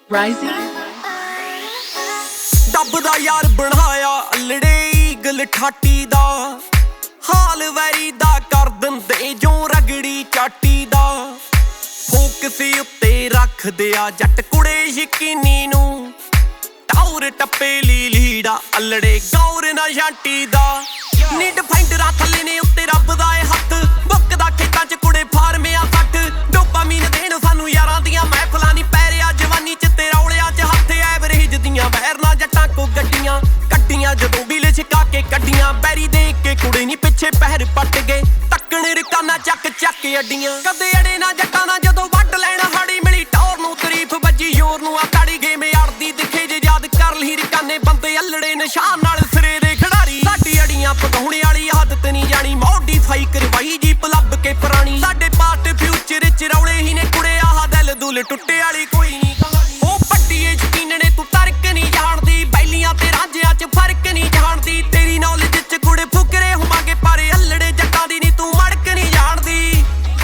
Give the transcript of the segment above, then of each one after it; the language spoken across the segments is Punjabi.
Rising ਡੱਬ ਦਾ ਯਾਰ ਬਣਾਇਆ ਅਲੜੇ ਈਗਲ ਠਾਟੀ ਦਾ ਹਾਲ ਵੈਰੀ ਦਾ ਕਰ ਦਿੰਦੇ ਜੋ ਰਗੜੀ ਚਾਟੀ ਦਾ ਫੋਕਸ ਉੱਤੇ ਰੱਖਦੇ ਆ ਜੱਟ ਕੁੜੇ ਯਕੀਨੀ ਨੂੰ ਟੌਰ ਟੱਪੇ ਲਈ ਲੀੜਾ ਅਲੜੇ ਗੌਰ ਨਾ ਛਾਟੀ ਦਾ ਨੀ ਡਿਫੈਂਡਰਾਂ ਥੱਲੇ ਨੇ ਉੱਤੇ ਰੱਬ ਦਾ ਏ ਹੱਥ ਬੁੱਕਦਾ ਖੇਤਾਂ 'ਚ ਕੁੜੇ ਫਾਰਮਿਆਂ ਸੱਟ ਡੋਪਾਮੀਨ ਦੇਣ ਸਾਨੂੰ ਯਾਰਾਂ ਦੀਆਂ ਮਹਿਫਲਾਂ ਨੀ ਪੈ ਰਿਆ ਜਵਾਨੀ 'ਚ ਤੇ ਰੌਲਿਆਂ 'ਚ ਹੱਥ ਐਵਰੇਜ ਦੀਆਂ ਵਹਿਰਨਾ ਜੱਟਾਂ ਕੋ ਗੱਡੀਆਂ ਕੱਟੀਆਂ ਜਦੋਂ ਵੀ ਲਿਸ਼ਕਾ ਕੇ ਕੱਢੀਆਂ ਬੈਰੀ ਦੇਖ ਕੇ ਕੁੜੇ ਨੀ ਪਿੱਛੇ ਪਹਿਰ ਪੱਟ ਗਏ ਤੱਕਣ ਰਕਾਨਾ ਚੱਕ ਚੱਕ ਅੱਡੀਆਂ ਕਦੇ ਅੜੇ ਨਾ ਜੱਟਾਂ ਨਾ ਜਦੋਂ ਵੱਢ ਲੈਣਾ ਹਾੜੀ ਮਿਲੀ ਟੌਰ ਨੂੰ ਤਾਰੀਫ ਵੱਜੀ ਯੋਰ ਨੂੰ ਆ ਤਾੜੀ ਗੇਮ ਅੜਦੀ ਦਿਖੇ ਜੇ ਯਾਦ ਕਰ ਲਈ ਰਕਾਨੇ ਬੰਦੇ ਅਲੜੇ ਨਿਸ਼ਾਨ ਨਾਲ ਸਿਰੇ ਦੇ ਖਿਡਾਰੀ ਸਾਡੀ ਅੜੀਆਂ ਪਕਾਉਣੇ ਵਾਲੀ ਆਦਤ ਨਹੀਂ ਜਾਣੀ ਮੋਡੀਫਾਈ ਕਰਵਾਈ ਜੀਪ ਲੱਭ ਕੇ ਪੁਰਾਣੀ ਸਾਡੇ ਪਾਰਟ ਫਿਊਚਰ 'ਚ ਰੌਲੇ ਹੀ ਨੇ ਕੁੜੇ ਆਹ ਦਿਲ ਦੁਲ ਟੁੱਟੇ ਵਾਲੀ ਕੋਈ ਨਹੀਂ ਉਹ ਪੱਟੀਏ ਯਕੀਨ ਨੇ ਤੂੰ ਤਰਕ ਨਹੀਂ ਜਾਣਦੀ ਬੈਲੀਆਂ ਤੇ ਰਾਂਝਿਆਂ 'ਚ ਫਰਕ ਨਹੀਂ ਜਾਣਦੀ ਤੇਰੀ ਨੌਲੇਜ 'ਚ ਕੁੜੇ ਫੁਕਰੇ ਹੋਵਾਂਗੇ ਪਰ ਅਲੜੇ ਜੱਟਾਂ ਦੀ ਨੀ ਤੂੰ ਮੜਕ ਨਹੀਂ ਜਾਣਦੀ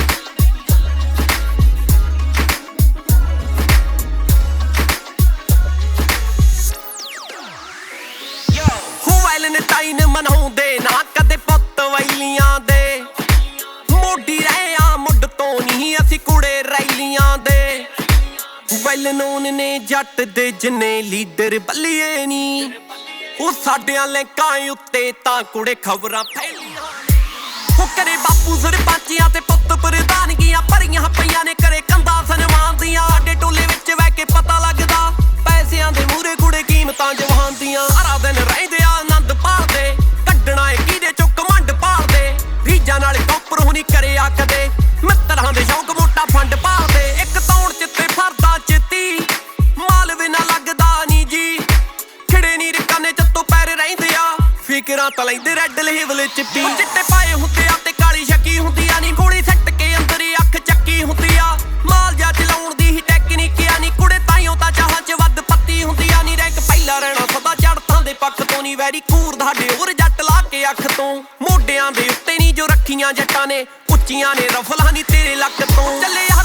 ਵੈਲੈਂਟਾਈਨ ਮਨਾਉਂਦੇ ਨਾ ਕਦੇ ਪੁੱਤ ਵੈਲੀਆਂ ਦੇ ਮੋਢੀ ਰਹੇ ਆ ਮੁੱਢ ਤੋਂ ਨਹੀਂ ਅਸੀਂ ਕੁੜੇ ਰੈਲੀਆਂ ਦੇ ਵੈਲ ਨੂਨ ਨੇ ਜੱਟ ਦੇ ਜਿੰਨੇ ਲੀਡਰ ਬੱਲੀਏ ਨੀ ਉਹ ਸਾਡਿਆਂ ਲੈਕਾਂ ਉੱਤੇ ਤਾਂ ਕੁੜੇ ਖਬਰਾਂ ਫੈਲੀਆਂ ਉਹ ਕਰੇ ਬਾਪੂ ਸਰਪੰਚੀਆਂ ਤੇ ਪੁੱਤ ਪ੍ਰਧਾਨਗੀਆਂ ਭਰੀਆਂ ਪਈਆਂ ਨੇ ਕਰੇ ਕੰਧਾਂ ਸਨਮਾਨ ਦੀਆਂ ਸਾਡੇ ਟੋਲੇ ਵਿੱਚ ਬਹਿ ਕੇ ਪਤਾ ਲੱਗਦਾ ਪੈਸਿਆਂ ਦੇ ਮੂਹਰੇ ਕੁੜੇ ਕੀਮਤਾਂ ਜਵਾਨ ਦੀਆਂ ਸਾਰਾ ਦਿਨ ਰਹਿੰਦੇ ਆ ਆਨੰਦ ਭਾਲਦੇ ਕੱਢਣਾ ਏ ਕਿਹਦੇ ਚੋਂ ਕਮੰਡ ਭਾਲਦੇ ਰੀਜਾਂ ਨਾਲ ਕਾਪਰ ਹੁਣੀ ਕਰਿਆ ਕਦੇ ਮਿੱਤਰਾਂ ਦੇ ਸ਼ੌਂਕ ਮੋਟਾ ਫੰਡ ਭਾਲਦੇ ਇੱਕ ਤੌਣ ਚਿੱਤੇ ਫਰਦਾ ਚਿੱਤੀ ਮਾਲ ਵੀ ਨਾ ਲੱਗਦਾ ਨੀ ਜੀ ਖਿੜੇ ਨੀ ਰਕਾਨੇ ਚੱਤੋਂ ਪੈਰ ਰਹਿੰਦੇ ਆ ਫਿਕਰਾਂ ਤਾਂ ਲੈਂਦੇ ਰੈੱਡ ਲੇਵਲ ਚਿੱਟੀ ਚਿੱਟੇ ਪਾਏ ਹੁੰਦੇ ਆ ਤੇ ਕਾਲੀ ਸ਼ੱਕੀ ਹੁੰਦੀ ਆ ਨੀ ਗੋਲੀ ਸੱਟ ਕੇ ਅੰਦਰ ਅੱਖ ਚੱਕੀ ਹੁੰਦੀ ਆ ਮਾਲ ਜਾ ਚਲਾਉਣ ਦੀ ਹੀ ਟੈਕਨੀਕ ਆ ਨੀ ਕੁੜੇ ਤਾਈਓ ਤਾਂ ਚਾਹਾਂ 'ਚ ਵੱਧ ਪੱਤੀ ਹੁੰਦੀ ਆ ਨੀ ਰੈਂਕ ਪਹਿਲਾਂ ਰਹਿਣਾ ਸਦਾ ਚੜ੍ਹਤਾਂ ਦੇ ਪੱਖ ਤੋਂ ਨੀ ਵੈਰੀ ਕੂਰ ਤੁਹਾਡੇ ਹੋਰ ਜੱਟ ਲਾ ਕੇ ਅੱਖ ਤੋਂ ਮੋਢਿਆਂ ਦੇ ਉੱਤੇ ਨੀ ਜੋ ਰੱਖੀਆਂ ਜੱਟਾਂ ਨੇ ਉੱਚੀਆਂ ਨੇ ਰਫਲਾਂ ਨੀ ਤੇਰੇ ਲੱਕ ਤੋਂ ਚੱਲੇ